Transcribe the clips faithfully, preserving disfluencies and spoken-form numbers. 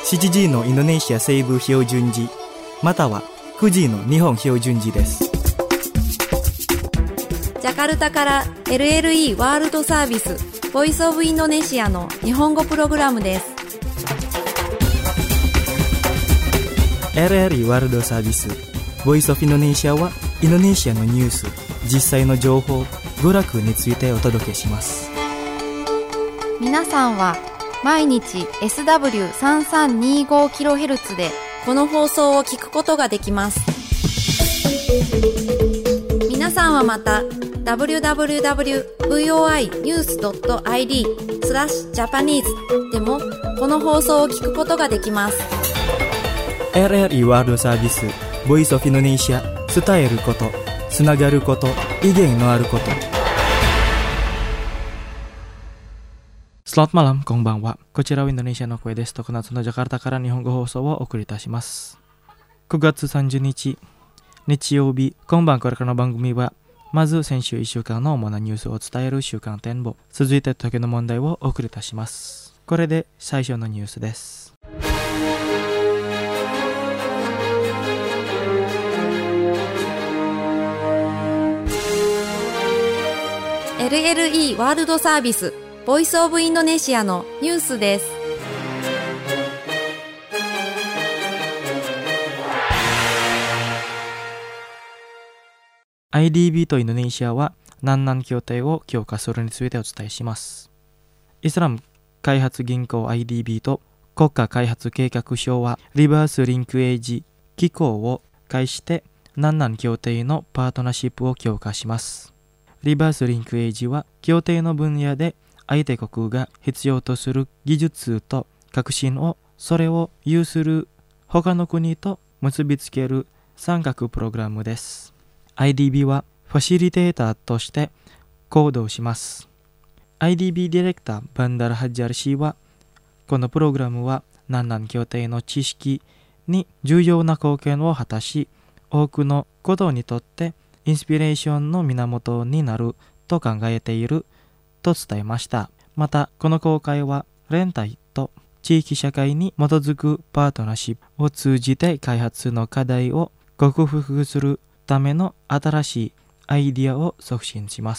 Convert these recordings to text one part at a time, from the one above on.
しちじのインドネシア西部標準時またはくじの日本標準時です。 ジャカルタから エルエルイー ワールドサービスボイスオブインドネシアの日本語プログラムです。 エルエルイー ワールドサービスボイスオブインドネシアはインドネシアのニュース、実際の情報、娯楽についてお届けします。 皆さんは毎日 エスダブリューさんさんにごキロヘルツ でこの放送を聞くことができます。皆さんはまた ダブリューダブリューダブリュードットブイオーアイニュースドットアイディー スラッシュジャパニーズでもこの放送を聞くことができます。 エルエルイー ワールドサービスボイスオブインドネシア、伝えること、つながること、意見のあること。Selamat malam、こんばんは。こちらはインドネシアの声です。徳夏のジャカルタから日本語放送をお送りいたします。くがつさんじゅうにち、日曜日、今晩これからの番組は、まず先週いっしゅうかんの主なニュースを伝える週間展望、続いて時の問題をお送りいたします。これで最初のニュースです。 エルエルイー ワールドサービスボイスオブインドネシアのニュースです。 アイディービー とインドネシアは南南協定を強化するについてお伝えします。イスラム開発銀行 アイディービー と国家開発計画省はリバースリンクエイジ機構を介して南南協定のパートナーシップを強化します。リバースリンクエイジは協定の分野で相手国が必要とする技術と革新をそれを有する他の国と結びつける参画プログラムです。アイディービー はファシリテーターとして行動します。アイディービー ディレクターバンダラ・ハッジャル氏はこのプログラムは南南協定の知識に重要な貢献を果たし多くのことにとってインスピレーションの源になると考えていると伝えました。またこの公開は連帯と地域社会に基づくパートナーシップを通じて開発の課題を克服するための新しいアイディアを促進します。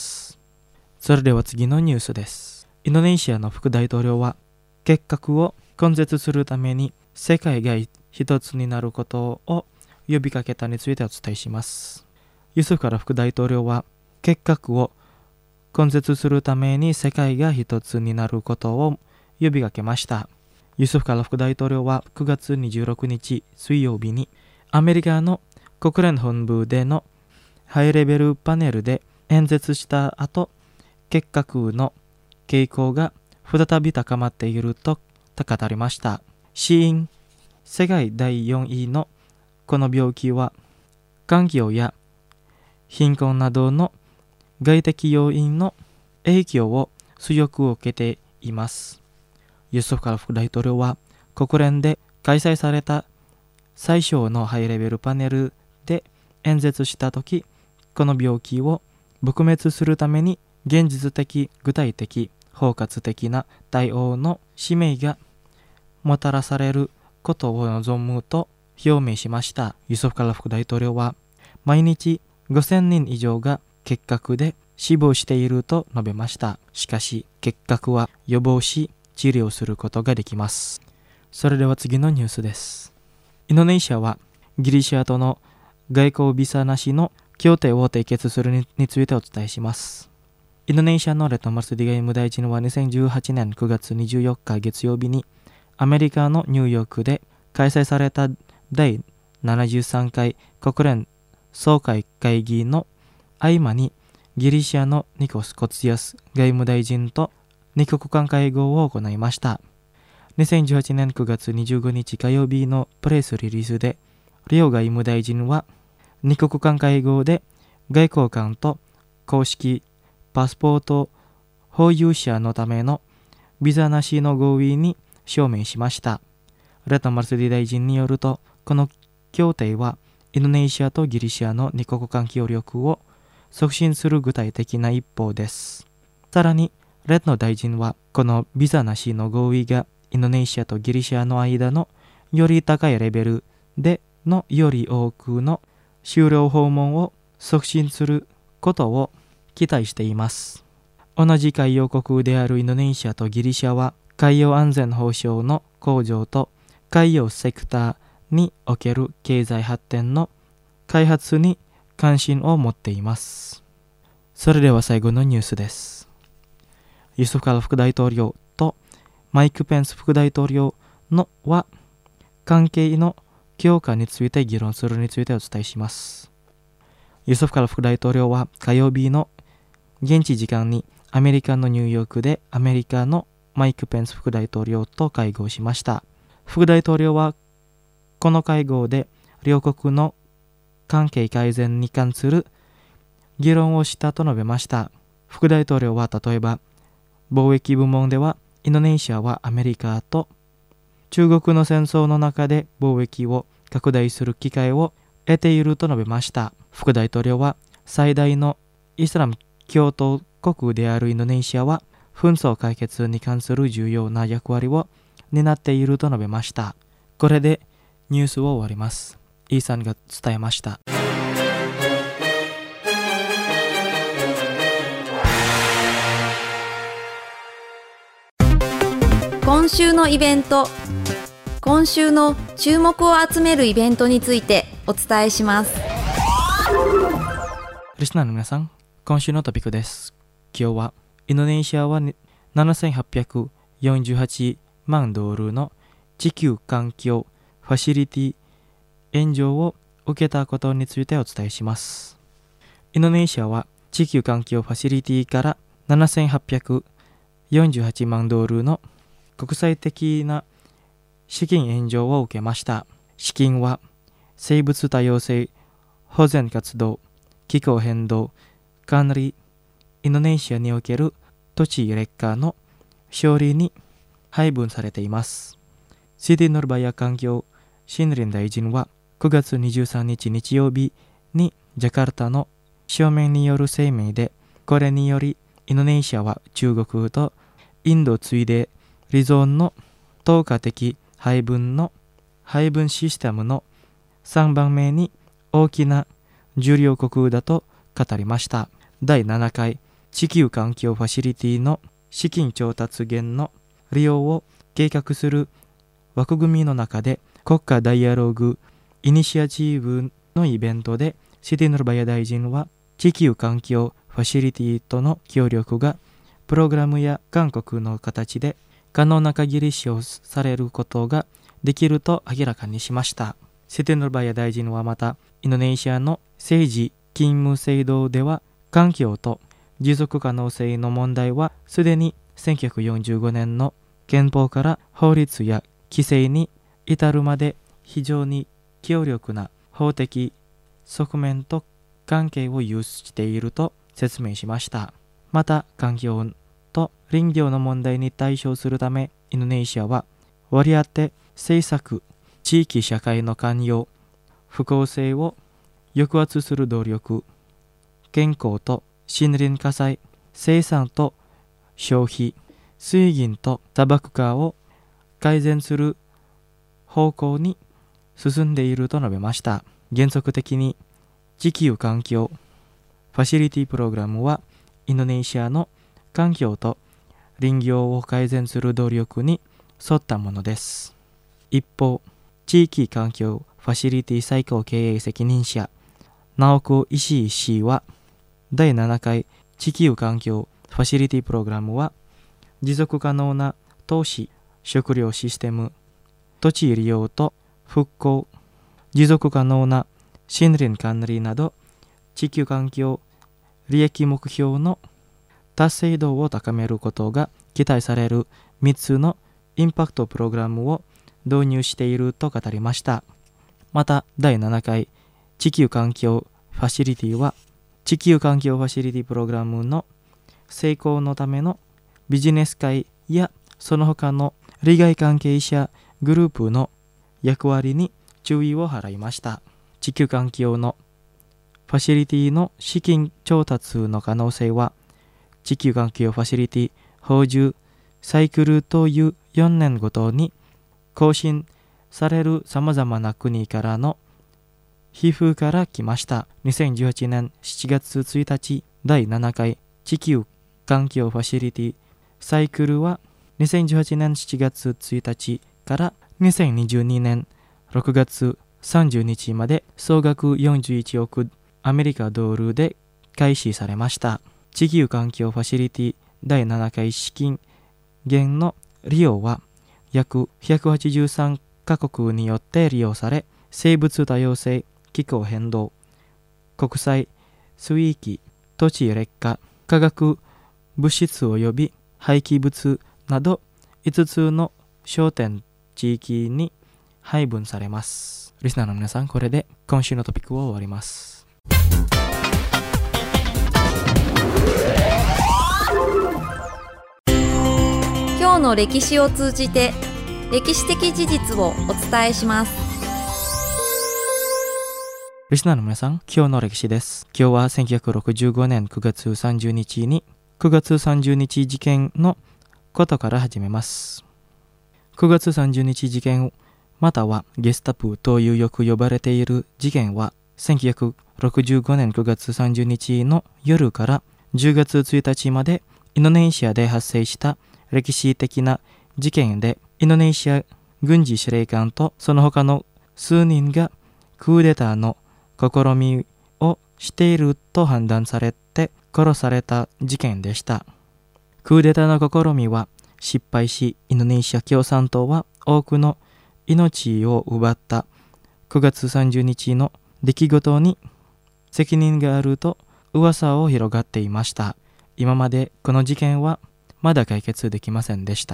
それでは次のニュースです。インドネシアの副大統領は結核を根絶するために世界が一つになることを呼びかけたについてお伝えします。ユスフカラ副大統領は結核を根絶するために世界が一つになることを呼びかけました。ユスフカラ副大統領はくがつにじゅうろくにち水曜日にアメリカの国連本部でのハイレベルパネルで演説した後、結核の傾向が再び高まっていると語りました。死因、世界だいよんいのこの病気は環境や貧困などの外的要因の影響を強く受けています。ユスフカラ副大統領は国連で開催された最小のハイレベルパネルで演説したとき、この病気を撲滅するために現実的、具体的、包括的な対応の使命がもたらされることを望むと表明しました。ユスフカラ副大統領は毎日ごせんにん以上が結核で死亡していると述べました。しかし結核は予防し治療することができます。それでは次のニュースです。インドネシアはギリシャとの外交ビザなしの協定を締結する に, についてお伝えします。インドネシアのレッドマルスディ外務大臣はにせんじゅうはちねんくがつにじゅうよっか月曜日にアメリカのニューヨークで開催されただいななじゅうさんかい国連総会会議の合間にギリシャのニコス・コツィアス外務大臣と二国間会合を行いました。にせんじゅうはちねんくがつにじゅうごにち火曜日のプレスリリースで両外務大臣は二国間会合で外交官と公式パスポート保有者のためのビザなしの合意に署名しました。レッドマルスディ大臣によると、この協定はインドネシアとギリシャの二国間協力を促進する具体的な一歩です。さらに、レッド大臣はこのビザなしの合意がインドネシアとギリシャの間のより高いレベルでのより多くの修了訪問を促進することを期待しています。同じ海洋国であるインドネシアとギリシャは海洋安全保障の向上と海洋セクターにおける経済発展の開発に関心を持っています。それでは最後のニュースです。ユスフ・カル副大統領とマイク・ペンス副大統領のは関係の強化について議論するについてお伝えします。ユスフ・カル副大統領は火曜日の現地時間にアメリカのニューヨークでアメリカのマイク・ペンス副大統領と会合しました。副大統領はこの会合で両国の関係改善に関する議論をしたと述べました。副大統領は例えば貿易部門ではインドネシアはアメリカと中国の戦争の中で貿易を拡大する機会を得ていると述べました。副大統領は最大のイスラム共闘国であるインドネシアは紛争解決に関する重要な役割を担っていると述べました。これでニュースを終わります。イーさんが伝えました。 今週のイベント、今週の注目を集めるイベントについてお伝えします。 リスナーの皆さん、今週のトピックです。今日はインドネシアはななせんはっぴゃくよんじゅうはちまんドルの地球環境ファシリティ援助を受けたことについてお伝えします。インドネシアは地球環境ファシリティからななせんはっぴゃくよんじゅうはちまんドルの国際的な資金援助を受けました。資金は生物多様性保全活動、気候変動管理、インドネシアにおける土地劣化の処理に配分されています。シティノルバヤ環境森林大臣はくがつにじゅうさんにち日曜日にジャカルタの書面による声明で、これによりインドネシアは中国とインド次いでリゾーンの投下的配分の配分システムのさんばんめに大きな重要国だと語りました。だいななかい地球環境ファシリティの資金調達源の利用を計画する枠組みの中で、国家ダイアログイニシアチーブのイベントでシティノルバヤ大臣は、地球環境ファシリティとの協力がプログラムや勧告の形で可能な限り使用されることができると明らかにしました。シティノルバヤ大臣はまた、インドネシアの政治勤務制度では環境と持続可能性の問題はすでにせんきゅうひゃくよんじゅうごねんの憲法から法律や規制に至るまで非常に強力な法的側面と関係を有していると説明しました。また、環境と林業の問題に対処するため、インドネシアは割り当て政策、地域社会の関与、不公正を抑圧する努力、健康と森林火災、生産と消費、水銀と砂漠化を改善する方向に進んでいると述べました。原則的に地球環境ファシリティプログラムはインドネシアの環境と林業を改善する努力に沿ったものです。一方、地域環境ファシリティ最高経営責任者直子石井氏は、だいななかい地球環境ファシリティプログラムは持続可能な投資、食料システム、土地利用と復興、持続可能な森林管理など地球環境利益目標の達成度を高めることが期待されるみっつのインパクトプログラムを導入していると語りました。また、だいななかい地球環境ファシリティは地球環境ファシリティプログラムの成功のためのビジネス界やその他の利害関係者グループの役割に注意を払いました。地球環境のファシリティの資金調達の可能性は、地球環境ファシリティ宝珠サイクルというよねんごとに更新されるさまざまな国からの寄付から来ました。にせんじゅうはちねんしちがつついたちだいななかい地球環境ファシリティサイクルはにせんじゅうはちねんしちがつついたちからにせんにじゅうにねんろくがつさんじゅうにちまで総額よんじゅういちおくアメリカドルで開始されました。地球環境ファシリティだいななかい資金源の利用は約ひゃくはちじゅうさんカ国によって利用され、生物多様性、気候変動、国際水域、土地劣化、化学物質及び廃棄物などいつつの焦点地域に配分されます。リスナーの皆さん、これで今週のトピックを終わります。 今日の歴史を通じて歴史的事実をお伝えします。 リスナーの皆さん、今日の歴史です。今日はせんきゅうひゃくろくじゅうごねんくがつさんじゅうにちにくがつさんじゅうにち事件のことから始めます。くがつさんじゅうにち事件またはゲスタプというよく呼ばれている事件はせんきゅうひゃくろくじゅうごねんくがつさんじゅうにちの夜からじゅうがつついたちまでインドネシアで発生した歴史的な事件で、インドネシア軍事司令官とその他の数人がクーデターの試みをしていると判断されて殺された事件でした。クーデターの試みは失敗し、インドネシア共産党は多くの命を奪ったくがつさんじゅうにちの出来事に責任があると噂を広がっていました。今までこの事件はまだ解決できませんでした。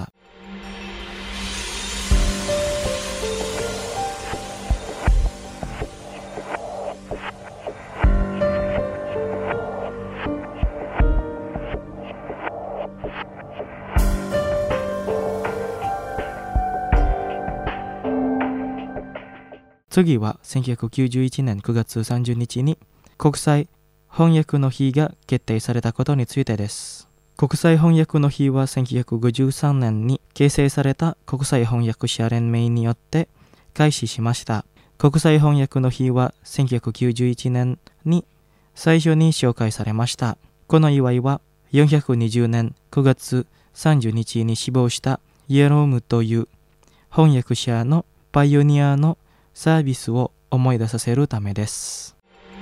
次はせんきゅうひゃくきゅうじゅういちねんくがつさんじゅうにちに国際翻訳の日が決定されたことについてです。国際翻訳の日はせんきゅうひゃくごじゅうさんねんに形成された国際翻訳者連盟によって開始しました。国際翻訳の日はせんきゅうひゃくきゅうじゅういちねんに最初に紹介されました。この祝いはよんひゃくにじゅうねんくがつさんじゅうにちに死亡したイエロームという翻訳者のパイオニアのサービスを思い出させるためです。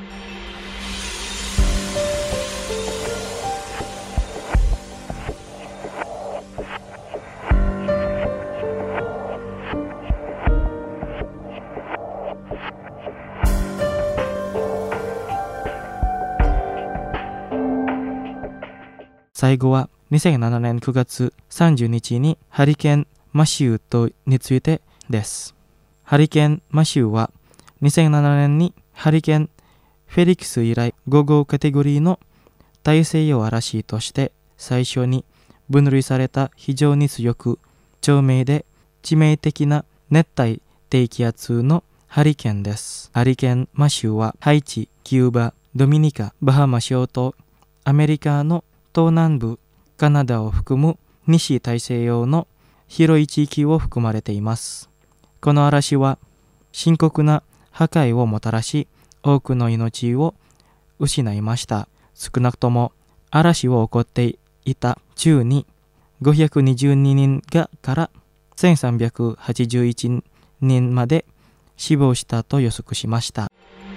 最後はにせんななねんくがつさんじゅうにちにハリケーンマシューとについてです。ハリケーンマシューはにせんななねんにハリケーンフェリックス以来ごごうカテゴリーの大西洋嵐として最初に分類された非常に強く長命で致命的な熱帯低気圧のハリケーンです。ハリケーンマシューはハイチ、キューバ、ドミニカ、バハマ諸島、アメリカの東南部、カナダを含む西大西洋の広い地域を含まれています。この嵐は深刻な破壊をもたらし、多くの命を失いました。少なくとも嵐を起こっていた中にごひゃくにじゅうににんがからせんさんびゃくはちじゅういちにんまで死亡したと予測しました。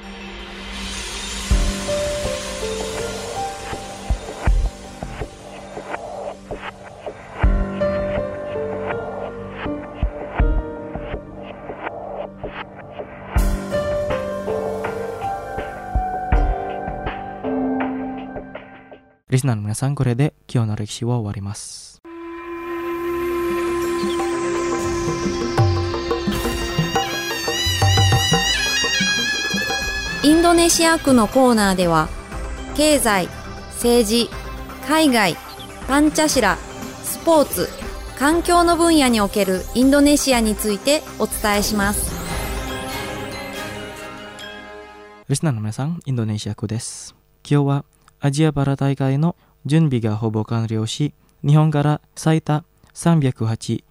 リスナーの皆さん、これで今日の歴史を終わります。 インドネシア区のコーナーでは経済、政治、海外、パンチャシラ、スポーツ、環境の分野におけるインドネシアについてお伝えします。 リスナーの皆さん、インドネシア区です。今日はアジアパラ大会の準備がほぼ完了し、日本から最多さんびゃくはち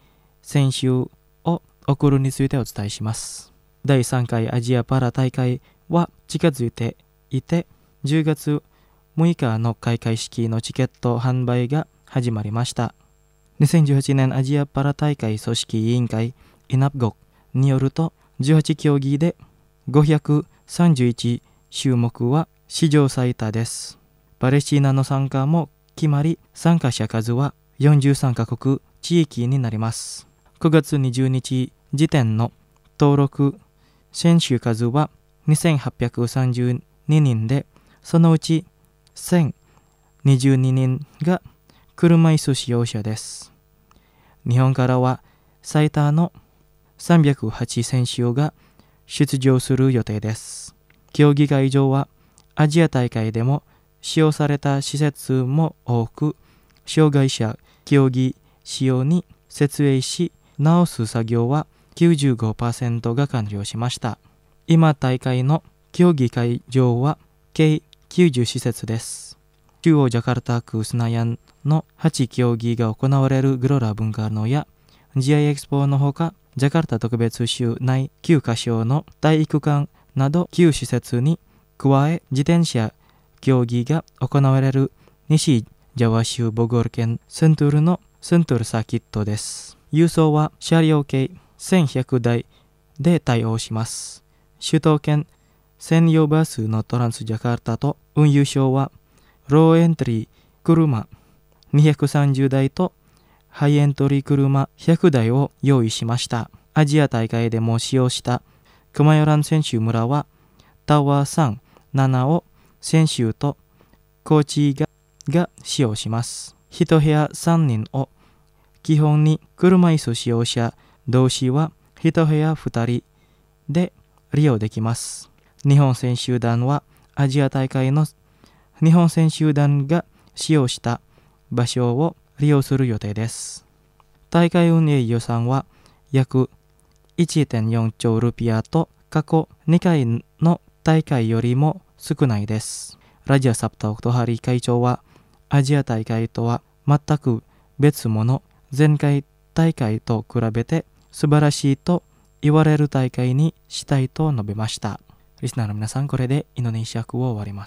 選手を送るについてお伝えします。だいさんかいアジアパラ大会は近づいていて、じゅうがつむいかの開会式のチケット販売が始まりました。にせんじゅうはちねんアジアパラ大会組織委員会イナプゴによると、じゅうはちきょうぎでごひゃくさんじゅういちしゅうもくは史上最多です。パレスチナの参加も決まり、参加者数はよんじゅうさんかこく地域になります。くがつにじゅうにち時点の登録選手数はにせんはっぴゃくさんじゅうににんで、そのうちせんにじゅうににんが車椅子使用者です。日本からは最多のさんびゃくはちせんしゅが出場する予定です。競技会場はアジア大会でも使用された施設も多く、障害者競技仕様に設営し、直す作業は きゅうじゅうごパーセント が完了しました。今大会の競技会場は計きゅうじゅうしせつです。中央ジャカルタ区スナヤンのはち競技が行われるグロラ文化のや ジーアイ エクスポのほか、ジャカルタ特別州内きゅうかしょの体育館などきゅうしせつに加え、自転車競技が行われる西ジャワ州ボゴール県セントゥールのセントゥールサーキットです。輸送は車両計せんひゃくだいで対応します。首都圏専用バスのトランスジャカルタと運輸省はローエントリー車にひゃくさんじゅうだいとハイエントリー車ひゃくだいを用意しました。アジア大会でも使用したクマヨラン選手村はタワーさん、ななを選手とコーチがが使用します。いち部屋さんにんを基本に車椅子使用者同士はいち部屋ふたりで利用できます。日本選手団はアジア大会の日本選手団が使用した場所を利用する予定です。大会運営予算は約 いってんよんちょうルピアと過去にかいの大会よりも少ないです。ラジアサプタオクトハリ会長はアジア大会とは全く別物、前回大会と比べて素晴らしいと言われる大会にしたいと述べました。リスナーの皆さん、これでインドネシア語を終わります。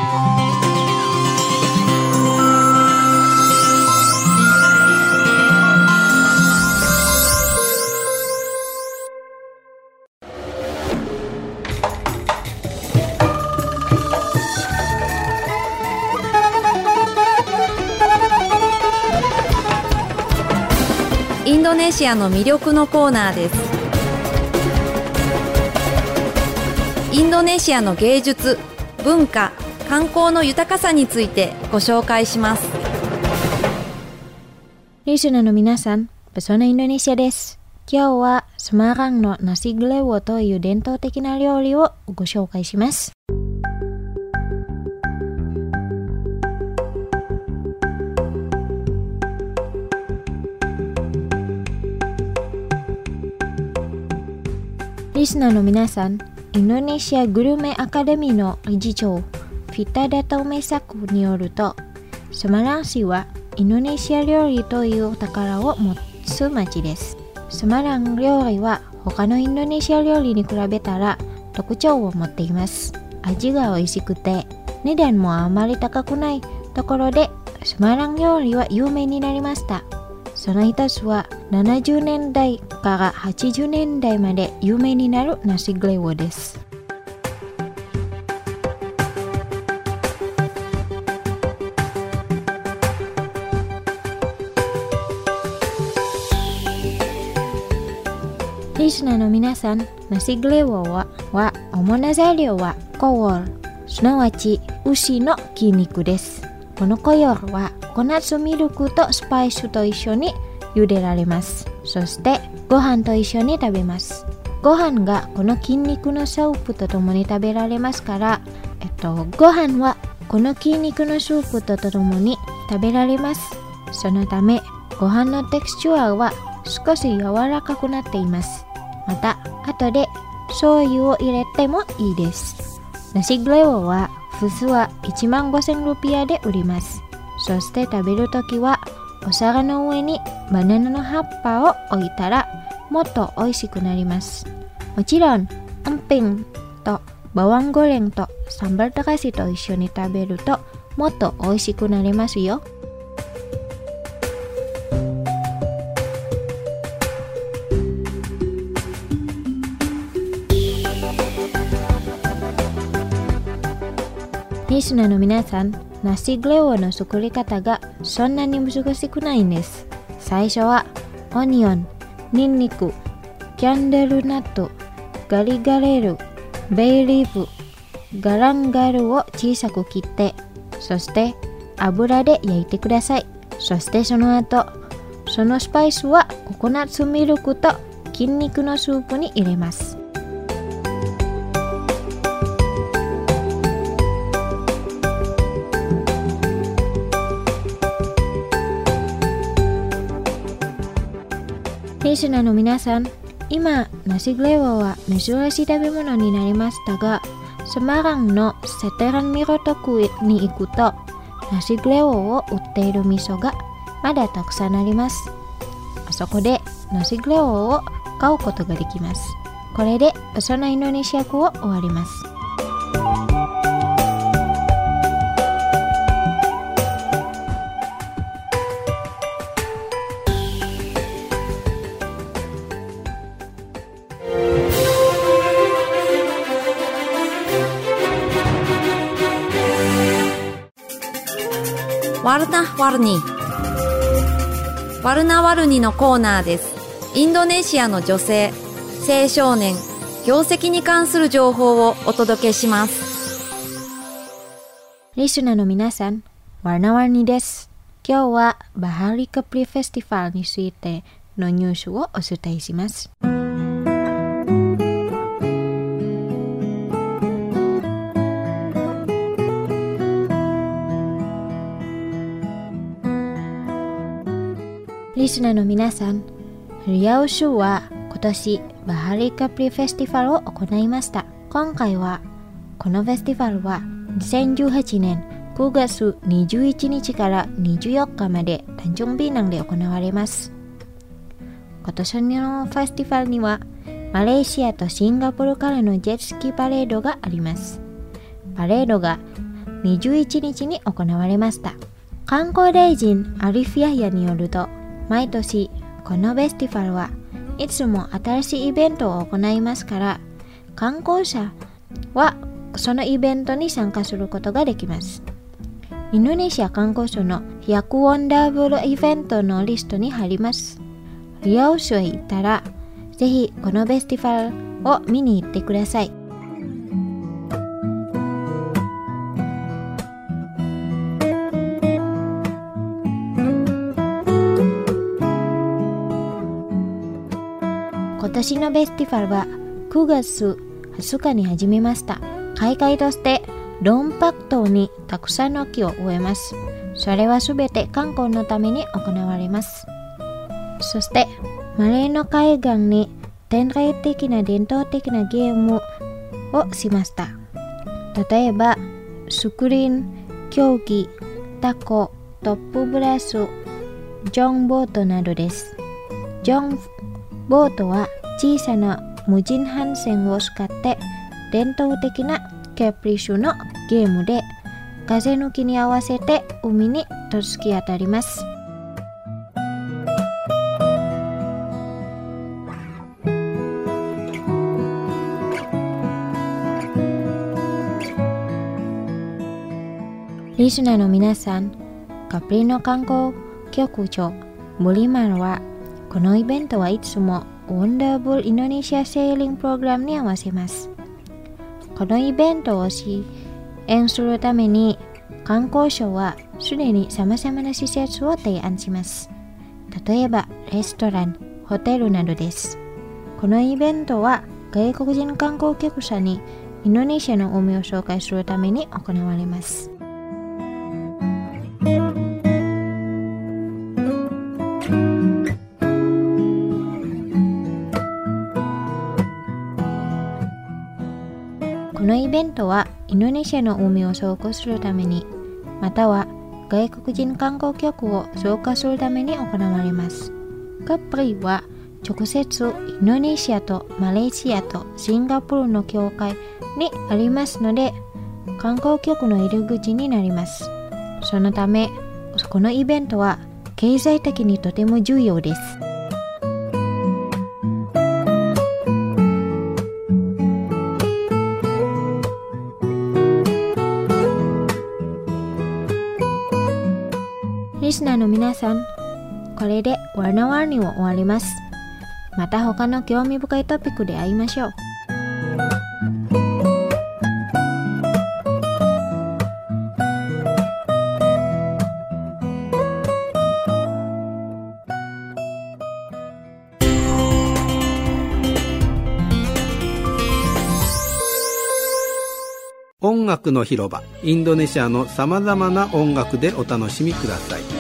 インドネシアの魅力のコーナーです。インドネシアの芸術、文化、観光の豊かさについてご紹介します。 リスナーの皆さん、ペソナインドネシアです。今日はスマランのナシグレウという伝統的な料理をご紹介します。リスナーの皆さん、インドネシアグルメアカデミーの理事長、フィタダタオメサクによると、スマラン市はインドネシア料理という宝を持つ町です。スマラン料理は他のインドネシア料理に比べたら特徴を持っています。味が美味しくて、値段もあまり高くないところで、スマラン料理は有名になりました。その一つはななじゅうねんだいからはちじゅうねんだいまで有名になるナシグレウです。リスナーの皆さん、ナシグレウはは主な材料はコール、すなわち牛の筋肉です。このコヨルはココナッツミルクとスパイスと一緒に茹でられます。そしてご飯と一緒に食べます。ご飯がこの筋肉のスープとともに食べられますから、えっと、ご飯はこの筋肉のスープとともに食べられます。そのためご飯のテクスチュアは少し柔らかくなっています。また後で醤油を入れてもいいです。ナシグレウは普通はいちまんごせんルピアで売ります。そして食べるときはお皿の上にバナナの葉っぱを置いたらもっと美味しくなります。もちろんアンピンとバワンゴレンとサンバルタカシと一緒に食べるともっと美味しくなりますよ。リスナーの皆さん、ナシグレオの作り方がそんなに難しくないんです。最初はオニオン、ニンニク、キャンデルナット、ガリガレル、ベイリーフ、ガランガルを小さく切って、そして油で焼いてください。そしてその後、そのスパイスはココナッツミルクと筋肉のスープに入れます。リスナーの皆さん、今ナシグレワは珍しい食べ物になりましたが、セマランのセテランミロトクに行くとナシグレワを売っている店がまだたくさんあります。そこでナシグレワを買うことができます。これでそのインドネシア語を終わります。 ワルナワルニワルナワルニのコーナーです。インドネシアの女性、青少年、業績に関する情報をお届けします。 リスナーの皆さん、ワルナワルニです。今日はバハリカプリフェスティバルについてのニュースをお伝えします。リスナーの皆さん、リアウ州は今年バハリカプリフェスティバルを行いました。今回はこのフェスティバルはにせんじゅうはちねんくがつにじゅういちにちからにじゅうよっかまでタンチョンビーナンで行われます。今年のフェスティバルにはマレーシアとシンガポールからのジェットスキーパレードがあります。パレードがにじゅういちにちに行われました。観光大臣アリフィアヤによると、毎年このフェスティバルはいつも新しいイベントを行いますから、観光者はそのイベントに参加することができます。インドネシア観光省のひゃくワンダブルイベントのリストに入ります。リアウ州へ行ったらぜひこのフェスティバルを見に行ってください。今年のフェスティバルはくがつはつかに始めました。開会としてロンパク島にたくさんの木を植えます。それはすべて観光のために行われます。そしてマレーの海岸に典型的な伝統的なゲームをしました。例えばスクリーン、競技、タコ、トップブラス、ジョンボートなどです。ジョンボートは小さな無人帆船を使って伝統的なケプリシュのゲームで風抜きに合わせて海に突き当たります。リスナーの皆さん、カプリの観光局長ブリマンはこのイベントはいつもワンダフルインドネシアセーリングプログラムに合わせます。このイベントを支援するために観光省はすでに様々な施設を提案します。例えばレストラン、ホテルなどです。このイベントは外国人観光客者にインドネシアの海を紹介するために行われます。このイベントはインドネシアの海を紹介するために、または外国人観光客を紹介するために行われます。 カプリは直接インドネシアとマレーシアとシンガポールの境界にありますので、観光客の入り口になります。そのため、このイベントは経済的にとても重要です。リスナーの皆さん、これでワナワーニを終わります。また他の興味深いトピックで会いましょう。 音楽の広場、インドネシアのさまざまな音楽でお楽しみください。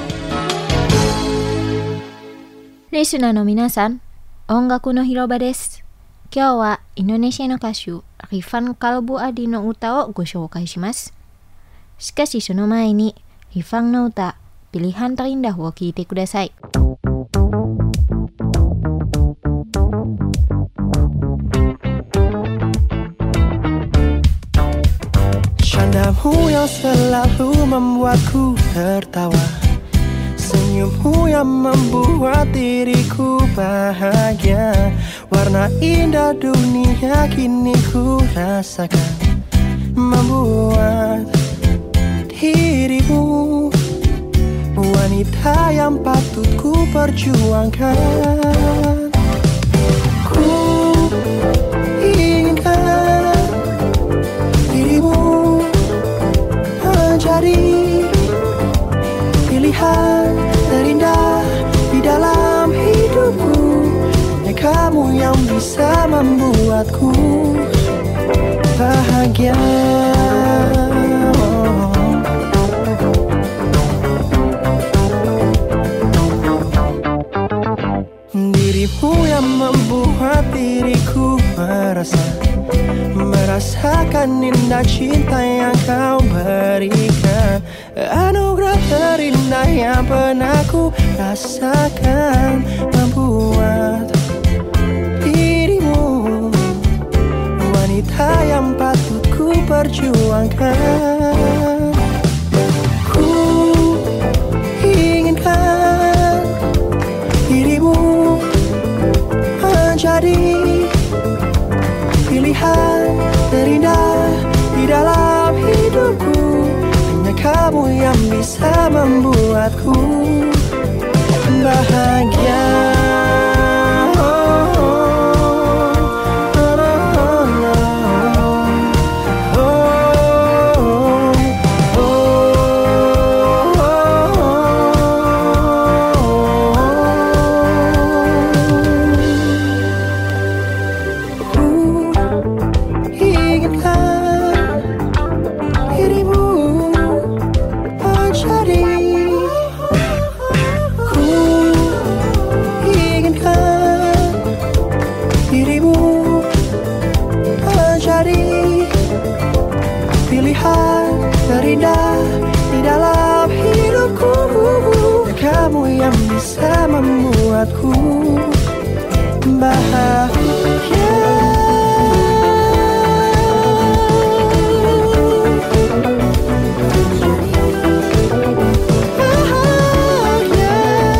リスナーの皆さん、音楽の広場です。今日はインドネシアの歌手リファン・カルブ・アディの歌をご紹介します。しかしその前にリファンの歌Pilihan Terindahを聴いてください。 Candamu yang selalu membuatku tertawa, senyummu yang membuat diriku bahagia. Warna indah dunia kini ku rasakan, membuat dirimu wanita yang patut ku perjuangkan. Ku inginkan dirimu menjadi pilihan terindah di dalam hidupku. Hanya kamu yang bisa membuatku bahagia. Dirimu yang membuat diriku merasa merasakan indah cinta yang kau berikan. Anugerah terindah yang pernah ku rasakan, membuat dirimu wanita yang patut ku perjuangkan. Ku inginkan dirimu menjadi pilihan terindah di dalam hidupku. Hanya kamu yang bisa membuatku bahagia. Bisa membuatku bahagia. Bahagia.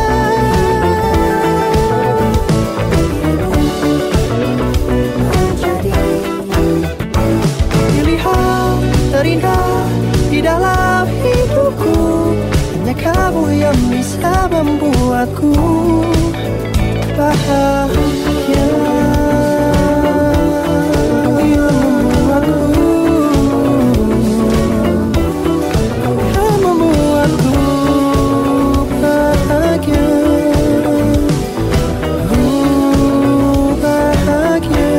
Pilihan terindah di dalam hidupku. Hanya kamu yang bisa membuatku bahagia. Membuatku bahagia. Bahagia.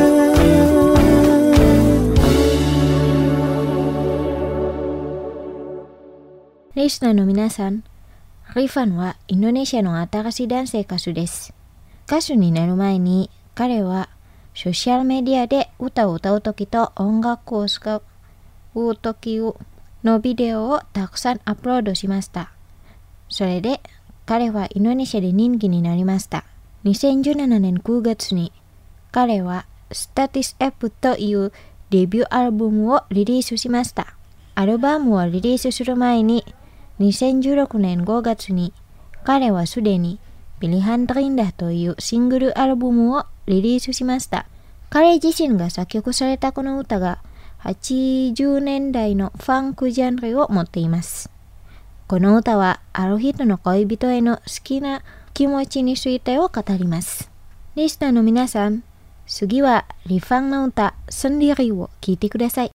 Listenerの皆さん、リファンはインドネシアの新しい男性歌手です。歌手になる前に彼はソーシャルメディアで歌を歌うときと音楽を使うときのビデオをたくさんアップロードしました。それで彼はインドネシアで人気になりました。 にせんじゅうななねんくがつに彼はスタティス F というデビューアルバムをリリースしました。アルバムをリリースする前ににせんじゅうろくねんごがつに彼はすでにPilihan Terindahというシングルアルバムをリリースしました。彼自身が作曲されたこの歌がはちじゅうねんだいのファンクジャンルを持っています。この歌はある人の恋人への好きな気持ちについてを語ります。リスナーの皆さん、次はリファンの歌Sendiriを聴いてください。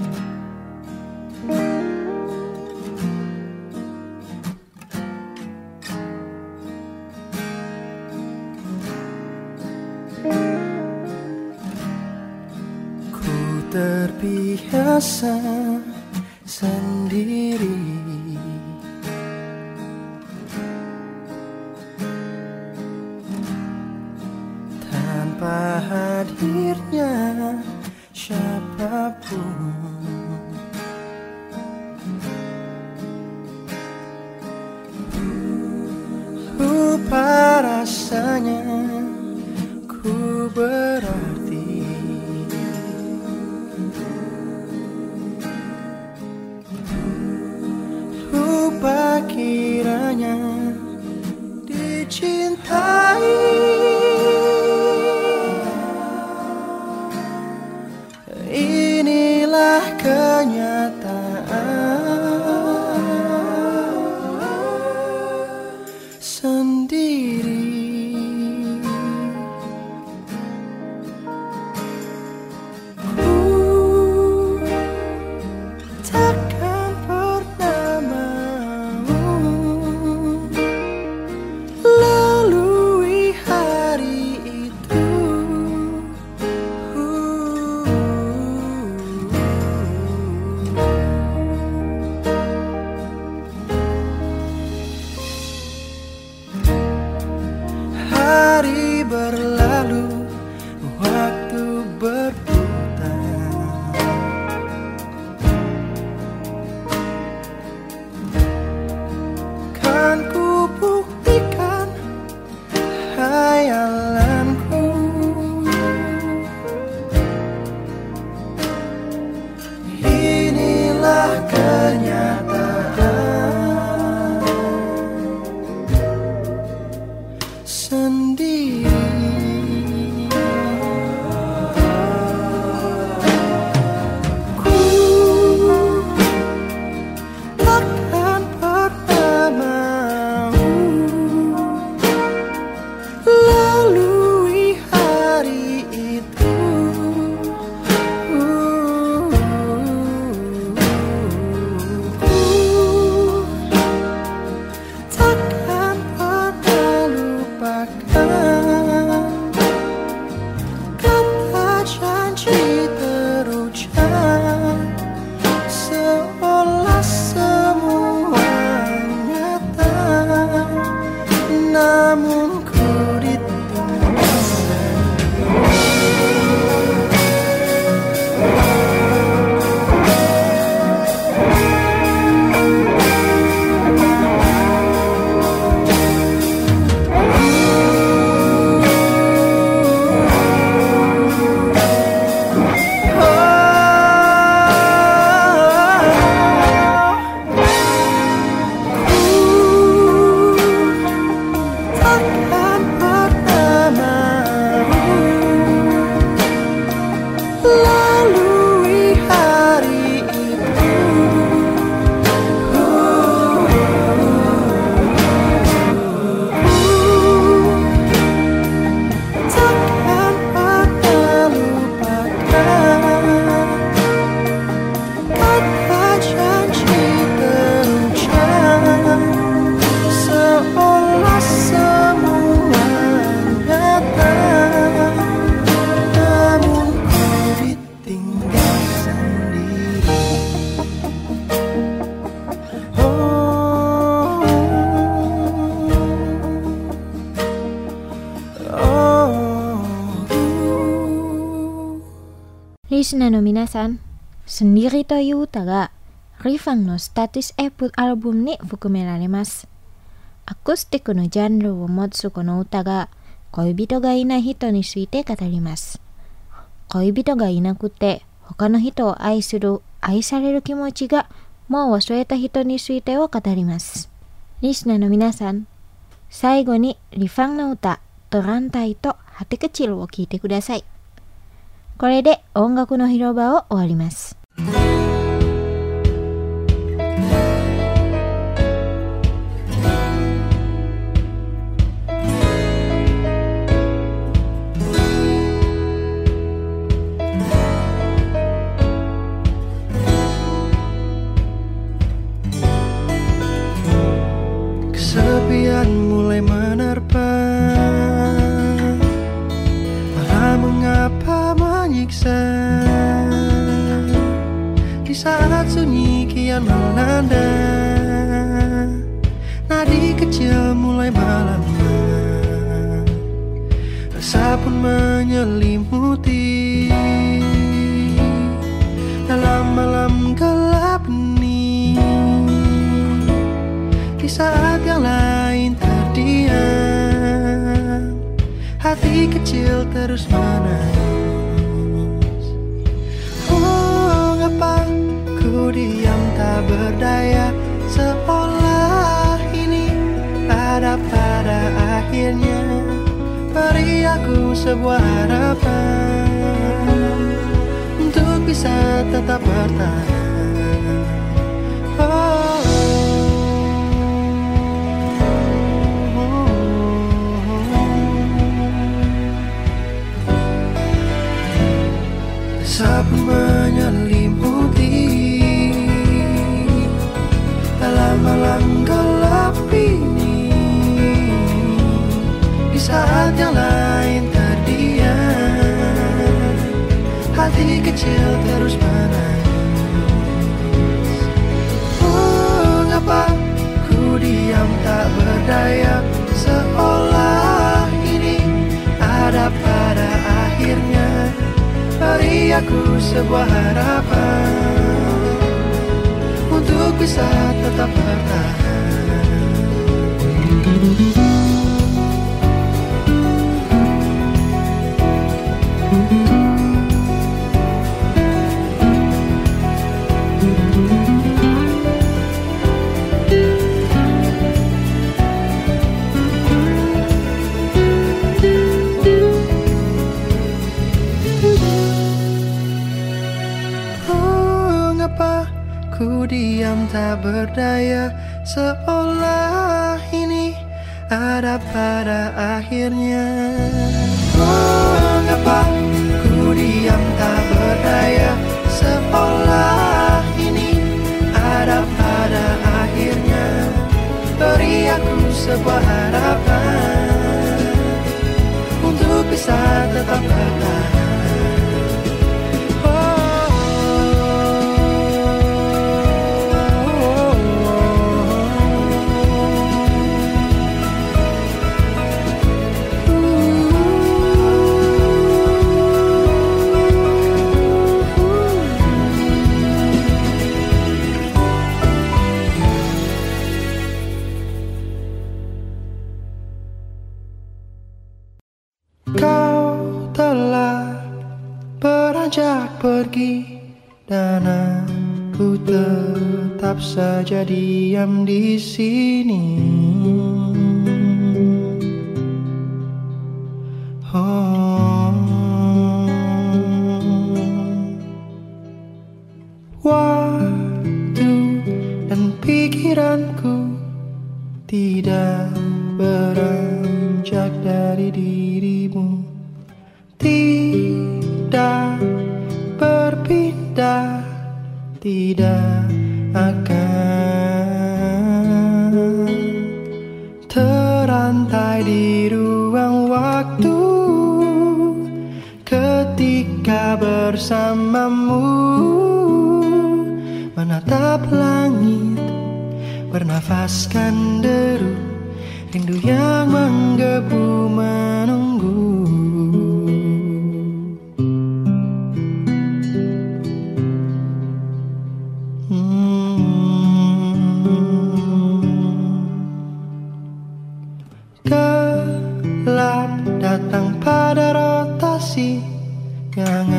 Terbiasa sendiri, tanpa hadirnya siapapun. Lupa rasanya ku berarti, lupa kiranya dicintai. Inilah kenyataan sendiri. Ku takkan pernah mau lalui hari itu. Hari berlalu, waktu berputar, kan ku buktikan hayalanku. Inilah kenyataan sendiri. Ku takkan pernah mau lalui hari itu. Ku takkan pernah lupakan kata janji terucap, seolah semua nyata, namun ku ditinggalkan. Takkan pernah mau lalui hari itu. Takkan pernah lupakan kata janji terucap, seolah semua nyata, namun ku ditinggal sendiri. Oh, oh, oh. リスナーの皆さん、Sendiri という歌がリファンのスタティス F アルバムに含められます。アコースティックのジャンルを持つこの歌が恋人がいない人について語ります。恋人がいなくて他の人を愛する、愛される気持ちがもう忘れた人についてを語ります。リスナーの皆さん、最後にリファンの歌、トランタイとHati Kecilを聴いてください。これで音楽の広場を終わります。 Kesepian mulai menerpa, malah mengapa menyiksa. Di saat sunyi kian melanda, nadi kecil mulai melemah, rasa pun menyelimuti dalam malam gelap ini. Di saat yang lain terdiam, hati kecil terus menangis. Oh, ngapa ku diam tak berdaya, seolah ini ada pada akhirnya. Beri aku sebuah harapan untuk bisa tetap bertahan. Oh, sapu menyelimuti dalam malam gelap ini. Di saat yang lain terdiam, hati kecil terus menangis. Oh, ngapa ku diam tak berdaya, seolah ini ada pada akhirnya. Beri aku sebuah harapan untuk bisa tetap bertahan. Ku diam tak berdaya, seolah ini ada pada akhirnya. Oh, ngapa ku diam tak berdaya, seolah ini ada pada akhirnya. Beri aku sebuah harapan untuk bisa tetap bertahan. Pergi dan aku tetap saja diam di sini. Oh, waktu dan pikiranku tidak beranjak dari dirimu, tidak berpindah, tidak akan terantai di ruang waktu. Ketika bersamamu menatap langit, bernafaskan deru, rindu yang menggebu menunggu.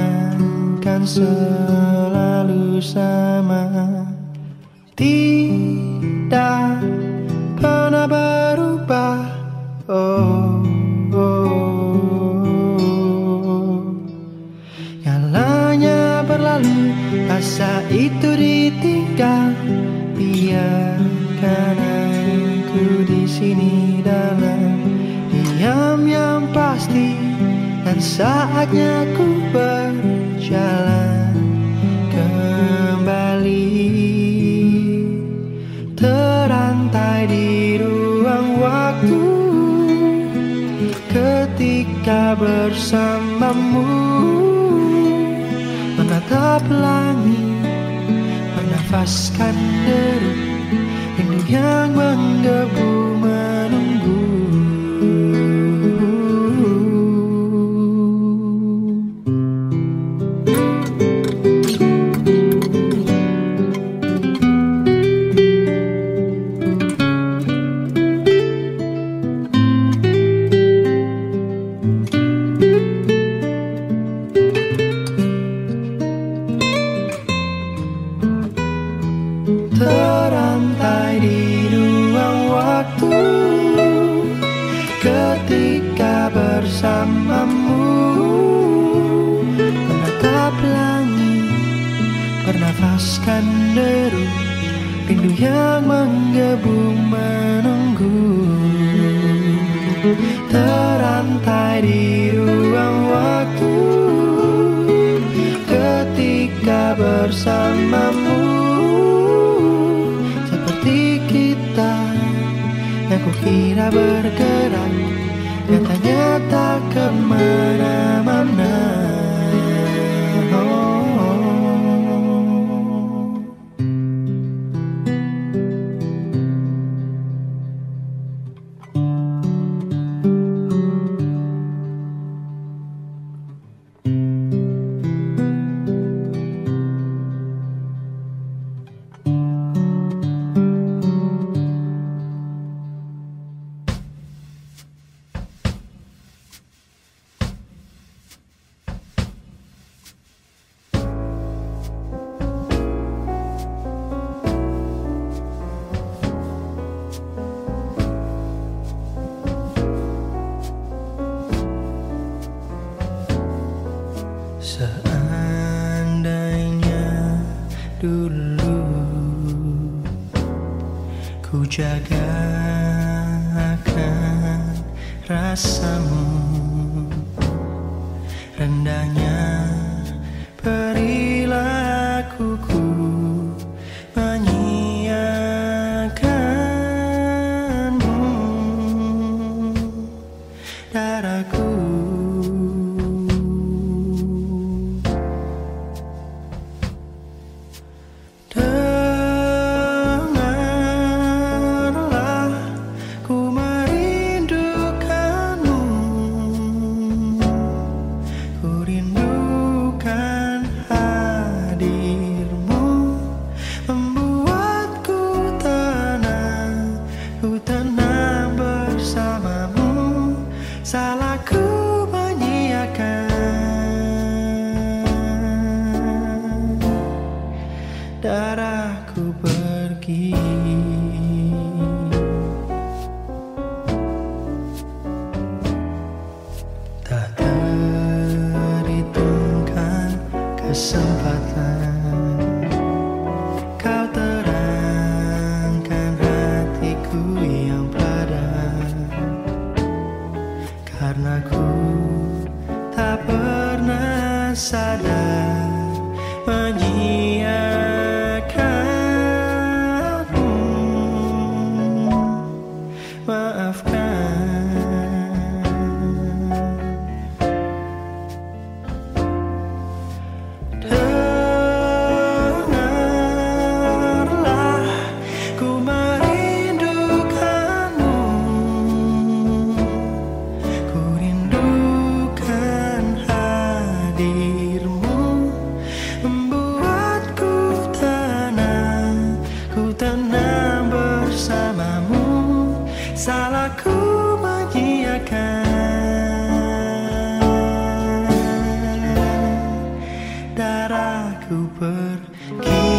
kan selalu sama, tidak pernah berubah. Oh, oh. Nyalanya berlalu, rasa itu ditinggal. Biarkan aku di sini dalam diam yang pasti, dan saatnya ku berjalan kembali, terantai di ruang waktu ketika bersamamu, menatap langit, bernafaskan deru, rindu yang menggebu menunggu. Terantai di ruang waktu ketika bersamamu, menatap langit, bernafaskan deru, rindu yang menggebu menunggu. Terantai di ruang waktu ketika bersamamu, kita yang kukira bergerak, nyatanya tak kemana-mana. Oh. Seandainya dulu ku jaga akan rasamu, rendahnya perilakuku menyiakanmu, darahku. Salahku menyiakan, darahku pergi. Tak terhitungkan kesempatan kau terangkan hatiku yang padam, karena ku tak pernah sadar menyiakanmu. Maafkan, dengarlah ku merindukanmu, ku rindukan hadirmu, membuat darahku pergi.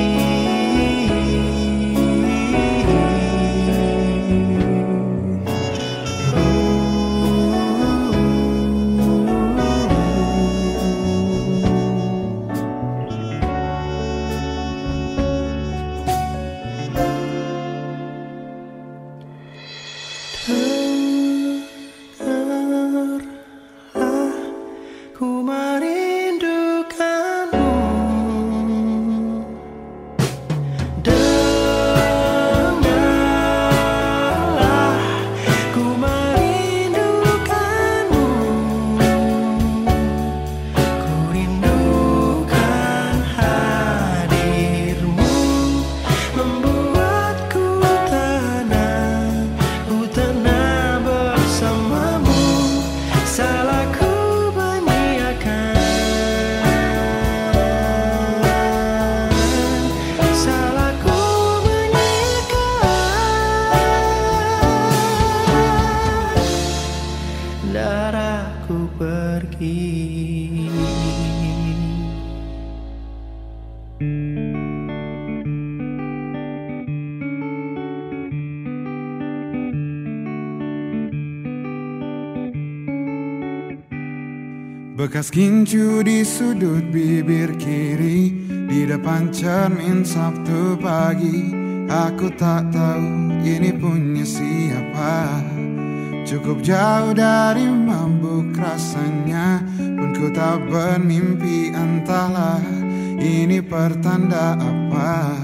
Bekas gincu di sudut bibir kiri, di depan cermin Sabtu pagi. Aku tak tahu ini punya siapa. Cukup jauh dari mabuk rasanya, pun ku tak bermimpi, entahlah ini pertanda apa.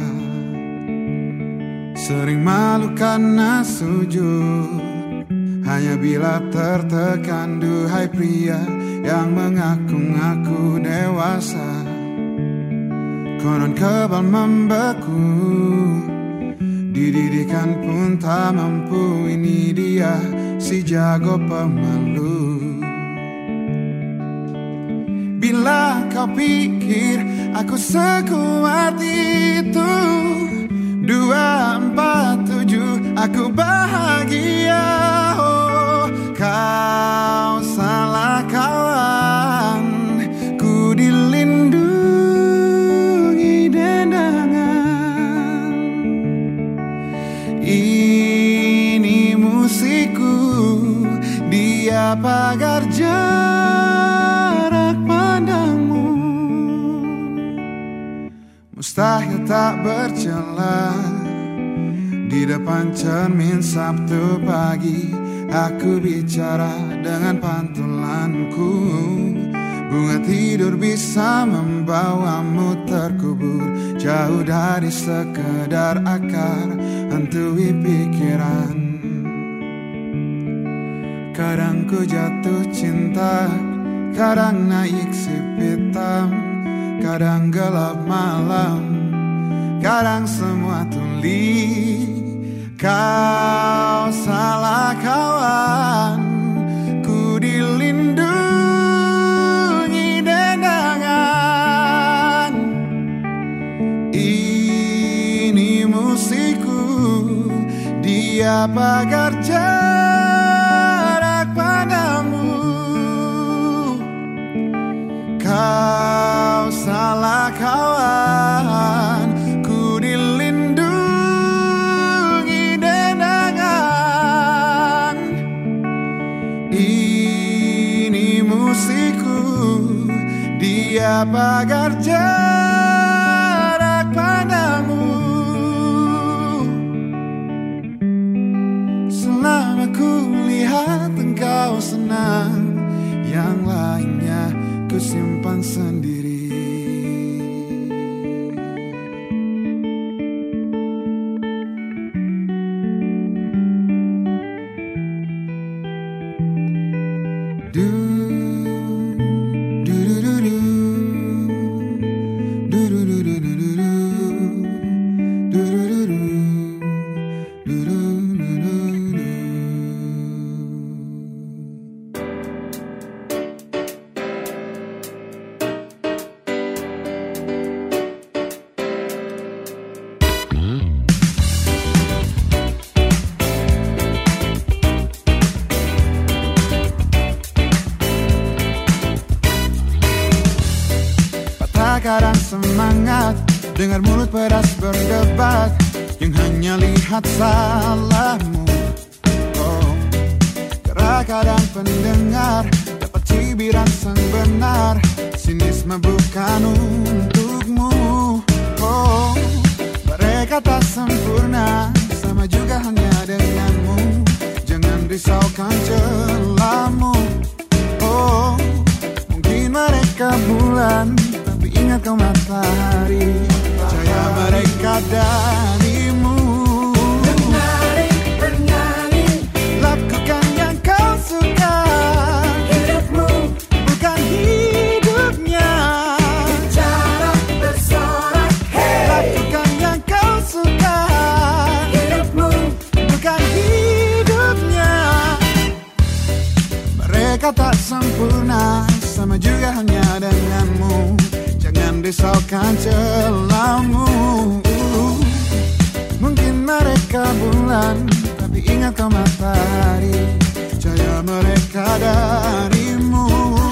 Sering malu karena sujud, hanya bila tertekan. Duhai pria yang mengaku-ngaku dewasa, konon kebal membeku, dididikan pun tak mampu. Ini dia si jago pemalu. Bila kau pikir aku sekuat itu, dua empat tujuh aku bahagia. Oh, kau salah kawan, ku dilindungi dendangan. Ini musikku, dia pagar jarak pandangmu. Mustahil tak bercelah di depan cermin Sabtu pagi. Aku bicara dengan pantulanku. Bunga tidur bisa membawamu terkubur jauh dari sekedar akar, hantui pikiran. Kadang ku jatuh cinta, kadang naik sip hitam, kadang gelap malam, kadang semua tuli. Kau salah kawan, ku dilindungi dendangan. Ini musikku, dia pagar jarak padamu. Kau salah kawan, ku dilindungi dendangan. Ini musikku, dia pagar jarak padamu. Selama ku lihat engkau senang, yang lainnya ku simpan sendiri. Du, du, du, du, du. Du, du, du, du, du, du, du. Du, du, du, du. Du, du, du, du, du. Kadang-kadang semangat dengar mulut pedas berdebat yang hanya lihat salahmu. Oh, kadang-kadang pendengar dapat cibiran sang benar, sinisme bukan untukmu. Oh, mereka tak sempurna, sama juga hanya denganmu. Jangan risaukan celahmu. Oh, mungkin mereka bulan, tapi ingat kau matahari. Cahaya mereka darimu. Bernyanyi, bernyanyi, lakukan yang kau suka. Hidupmu bukan hidupnya. Bicara bersorak, hey. Lakukan yang kau suka. Hidupmu bukan hidupnya. Mereka tak sempurna, sama juga hanya denganmu. Jangan risaukan celahmu. Mungkin mereka bulan, tapi ingat kau matahari. Cahaya mereka darimu.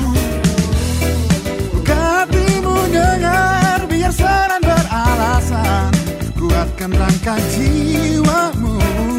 Buka hatimu dengar, biar senang beralasan. Kuatkan rangka jiwamu.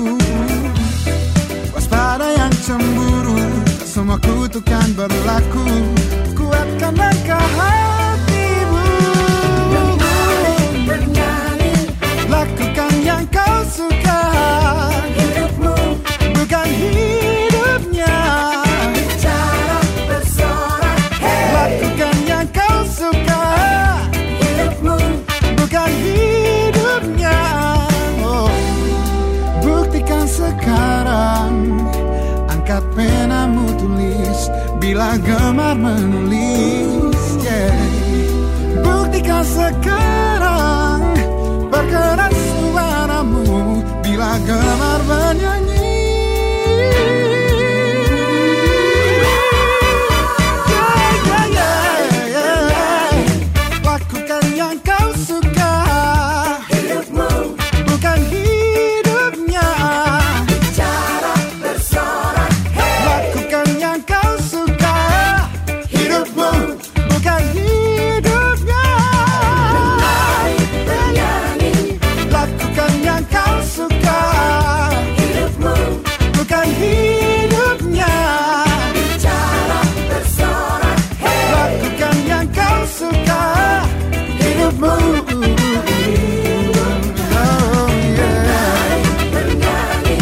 Waspada yang cemburu, semua kutukan berlaku. Kuatkan langkah hatimu. Bernyanyi, bernyanyi, lakukan yang kau suka. Hidupmu bukan hidupnya. Bicara bersorak, hey. Lakukan yang kau suka. Hidupmu bukan hidupnya. Oh, buktikan sekarang. Angkat penamu tulis, bila gemar menulis, yeah. Buktikan sekarang, berkeras suaramu, bila gemar bernyanyi. Yeah, yeah, yeah, yeah. Lakukan yang kau suka. Hidupmu bukan hidupnya. Bicara bersorak, lakukan yang kau suka. Hidupmu bukan hidupnya. Bernyanyi, lakukan yang kau suka. Hidupmu bukan hidupnya. Bicara bersorak, lakukan yang kau suka. Hidupmu. Oh, yeah. Bernyanyi,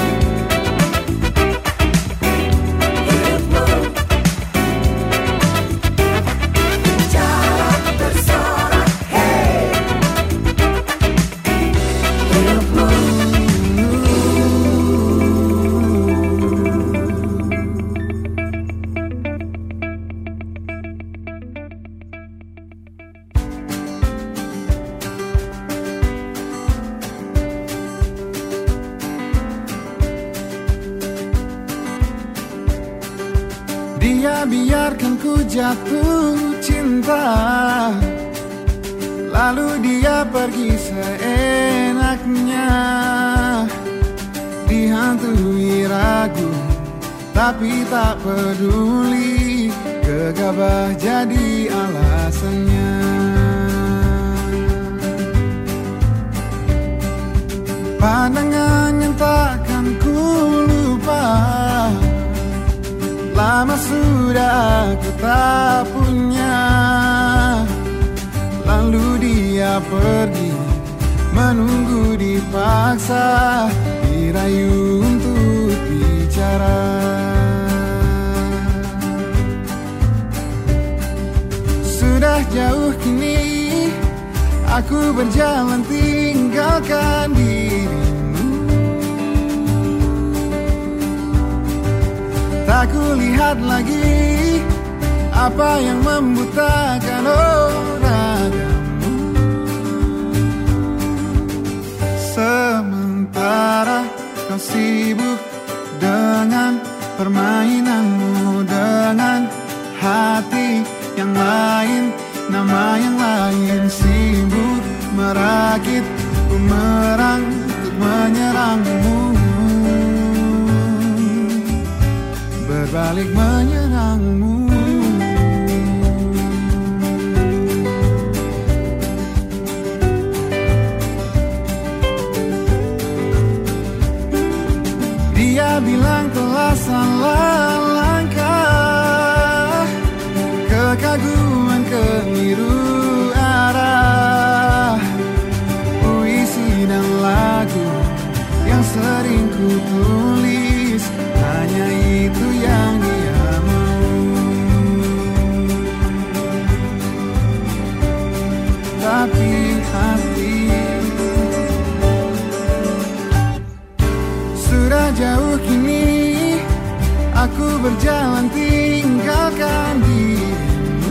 dia biarkan ku jatuh cinta, lalu dia pergi seenaknya. Dihantui ragu, tapi tak peduli, gegabah jadi alasannya. Pandangan yang takkan ku lupa, lama sudah aku tak punya. Lalu dia pergi, menunggu dipaksa, dirayu untuk bicara. Sudah jauh kini, aku berjalan tinggalkan dirimu. Tak kulihat lagi apa yang membutakan ragamu. Sementara kau sibuk dengan permainanmu, dengan hati yang lain, nama yang lain. Sibuk merakit bumerang untuk menyerangmu, berbalik menyerangmu. hati-hati. Sudah jauh kini aku berjalan tinggalkan dirimu.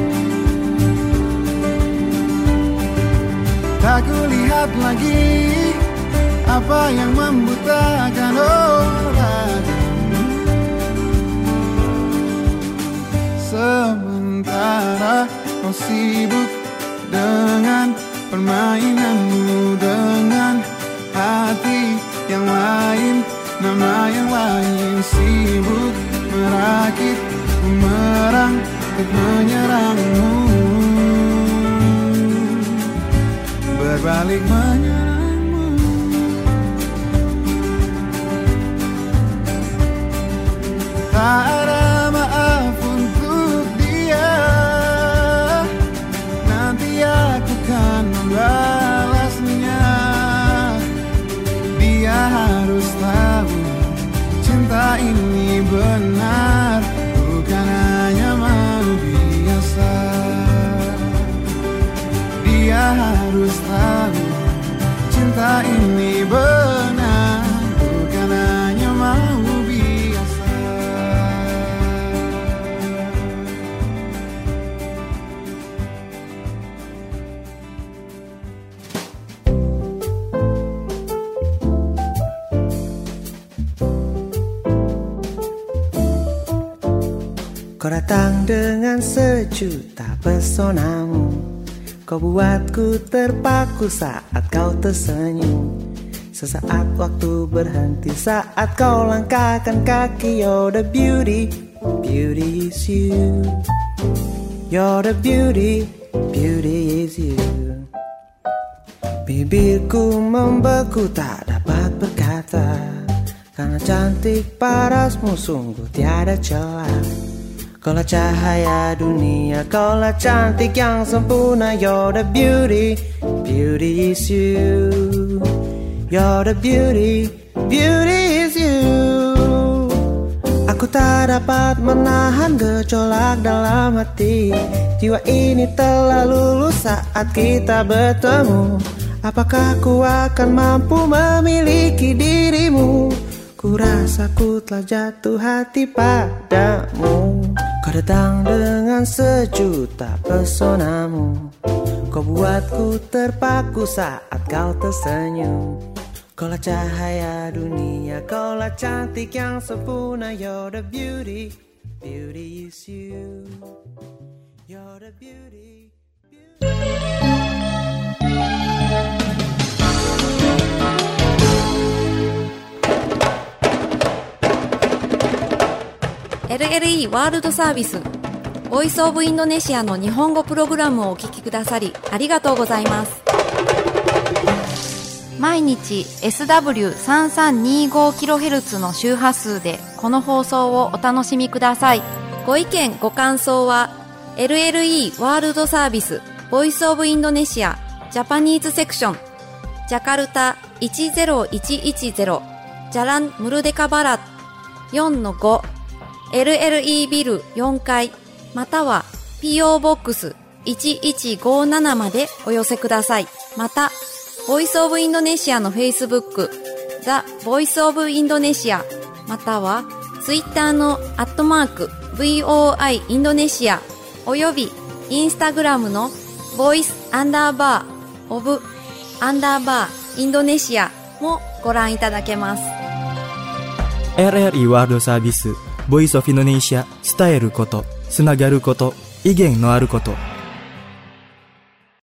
Tak kulihat lagi apa yang membutakan olahraga. Sementara kau sibuk dengan permainanmu, dengan hati yang lain, nama yang lain, sibuk merakit bumerang untuk menyerangmu, berbalik menyerangmu. Tak ada maaf untuk dia, nanti aku kan membalasnya. Dia harus tahu cinta ini benar, bukan hanya mau biasa. Dia harus tahu cinta ini benar, bukan hanya mau biasa. Kau datang dengan sejuta pesonamu, kau buatku terpaku saat kau tersenyum. Sesaat waktu berhenti saat kau langkahkan kaki. You're the beauty, beauty is you. You're the beauty, beauty is you. Bibirku membeku tak dapat berkata, karena cantik parasmu sungguh tiada celah. Kaulah cahaya dunia, kaulah cantik yang sempurna. You're the beauty, beauty is you. You're the beauty, beauty is you. Aku tak dapat menahan gejolak dalam hati. Jiwa ini telah lulus saat kita bertemu. Apakah ku akan mampu memiliki dirimu? Ku rasa ku telah jatuh hati padamu. Kau datang dengan sejuta pesonamu, kau buatku terpaku saat kau tersenyum. Kaulah cahaya dunia, kaulah cantik yang sempurna. You're the beauty, beauty is you. You're the beauty, beauty. エルエルイー ワールドサービスボイスオブインドネシアの日本語プログラムをお聞きくださりありがとうございます。毎日 エスダブリューさんさんにごキロヘルツ の周波数でこの放送をお楽しみください。ご意見ご感想は エルエルイー ワールドサービスボイスオブインドネシアジャパニーズセクションジャカルタいちゼロいちいちゼロジャランムルデカバラ よんのごエルエルイー ビルよんかいまたは ピーオー ボックスいちいちごななまでお寄せください。また、ボイスオブインドネシアの Facebook、ザ・ボイスオブインドネシア、または Twitter のアットマーク ブイオーアイ インドネシア、および Instagram のボイスアンダーバーオブアンダーバーインドネシアもご覧いただけます。 エルエルイー ワールドサービスボイスオフインドネシア、伝えること、つながること、意見のあること。